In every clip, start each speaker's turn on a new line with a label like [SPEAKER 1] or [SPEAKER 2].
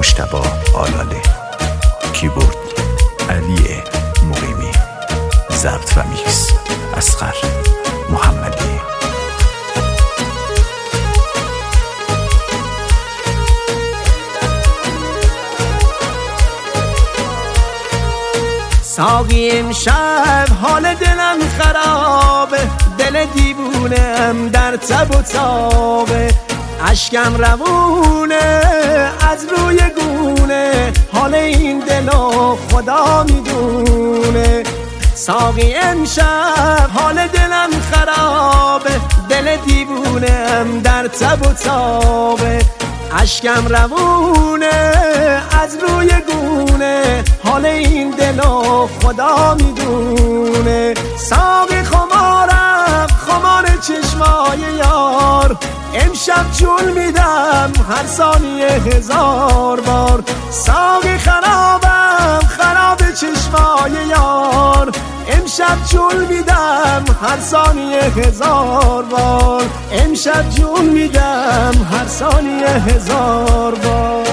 [SPEAKER 1] مجتبی آلاله، کیبورد علی مقیمی، ضبط و میکس اصغر محمدی.
[SPEAKER 2] ساقی امشب حال دلم خرابه، دل دیوونم در تب و تابه، اشکم روونه از روی گونه، حال این دلو خدا میدونه. ساقی امشب حال دلم خرابه، دل دیوونم در تب و تابه، اشکم روونه از روی گونه، حال این دلو خدا میدونه. ساقی خمارم خمار چشمای یار، امشب جون میدم هر ثانیه 1000 بار. ساقی خرابم خراب چشمای یار، امشب جون میدم هر ثانیه 1000 بار. امشب جون میدم هر ثانیه 1000 بار.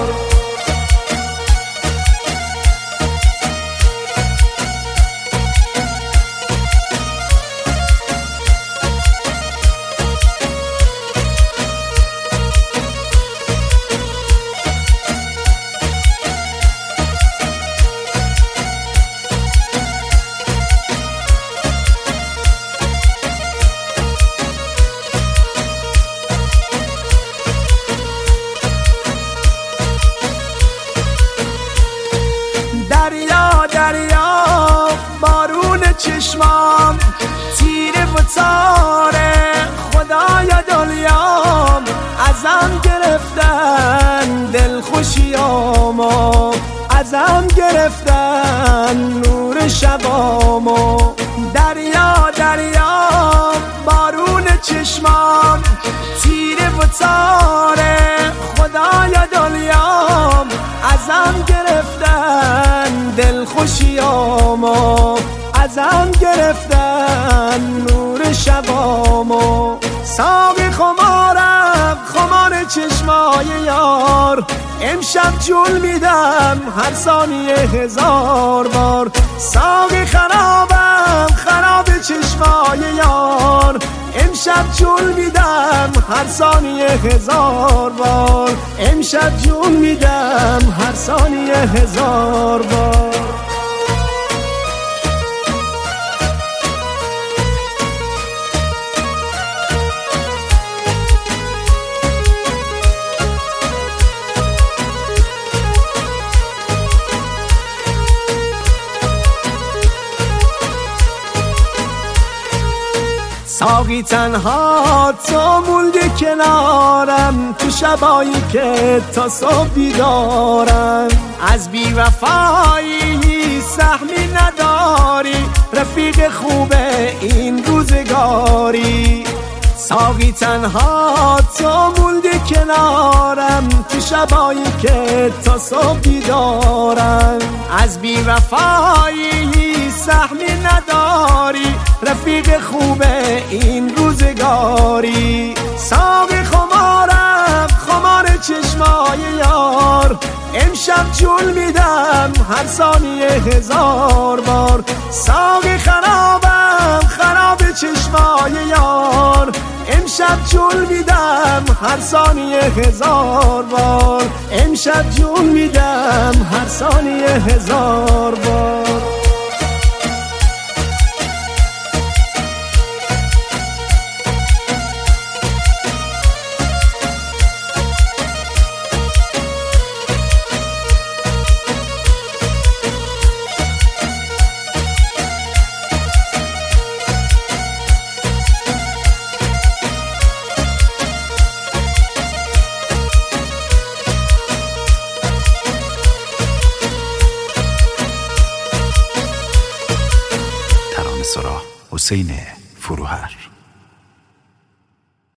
[SPEAKER 2] دریا دریا بارون چشمام، تیره و تاره خدایا دلیام، ازم گرفتن دل خوشیامو، ازم گرفتن نور شبامو. دریا دریا بارون چشمام، تیره و تاره خدایا دلیام، ازم گرفتن دل خوشیامو، ازم گرفتن نور شبامو. ساقی خمارم خمار چشمای یار، امشب جون میدم هر ثانیه 1000 بار. ساقی خرابم خراب چشمای یار، امشب جون میدم هر ثانیه 1000 بار. امشب جون میدم هر ثانیه 1000 بار. ساقی تنها تو موندی کنارم، تو شبایی که تا صبح بیدارم. از بی وفایی سهمی نداری، رفیق خوب این روزگاری. ساقی تنها تو موندی کنارم، تو شبایی که تا صبح بیدارم. از بی وفایی سهمی نداری، رفیق خوب این روزگاری. ساقی خمارم خمار چشمای یار، امشب جون میدم هر ثانیه 1000 بار. ساقی خرابم خراب چشمای یار، امشب جون میدم هر ثانیه 1000 بار. امشب جون میدم هر ثانیه 1000 بار.
[SPEAKER 1] حسین فروهر.